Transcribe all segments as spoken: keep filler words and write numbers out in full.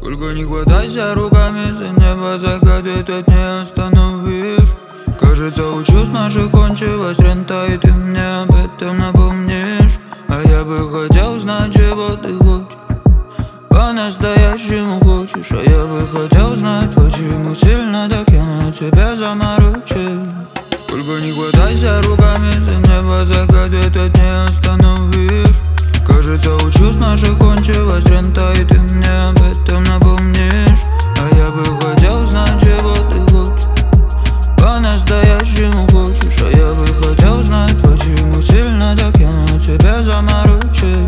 Только не хватайся руками за небо, загады тут не остановишь. Кажется, учусь наша кончилась рента, и ты мне об этом напомнишь. А я бы хотел знать, чего ты хочешь, по-настоящему хочешь. А я бы хотел знать, почему сильно так я на тебя заморочил. Только не хватайся руками за небо, загады тут не остановишь. Кажется, учусь наша кончилась рента, и ты мне об этом напомнишь. А я бы хотел знать, чего ты хочешь, по-настоящему хочешь. А я бы хотел знать, почему сильно так я на тебя заморочил.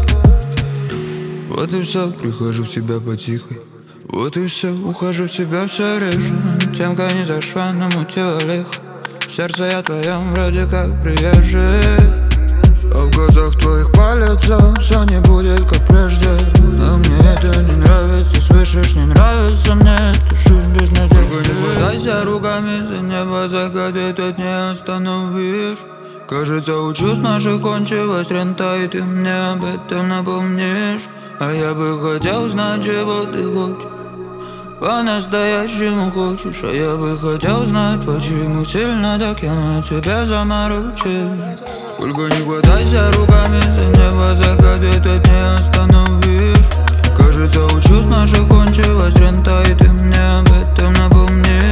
Вот и все, прихожу в себя потихой. Вот и все, ухожу в себя все реже. Темка не зашла, намутила лихо. В сердце я твоем вроде как приезжий, а в глазах твоих палится, все не будет как прежде. А мне это не нравится, слышишь, не нравится мне эта жизнь без надежды. Только не хватайся руками за небо, загады тут не остановишь. Кажется, учусь наша кончилась рента, и ты мне об этом напомнишь. А я бы хотел знать, чего ты хочешь, по-настоящему хочешь. А я бы хотел знать, почему сильно так я на тебя заморочил. Только не хватайся руками за небо, загады тут не остановишь. Кажется, учусь наша кончилась рента, и ты мне об этом напомнишь.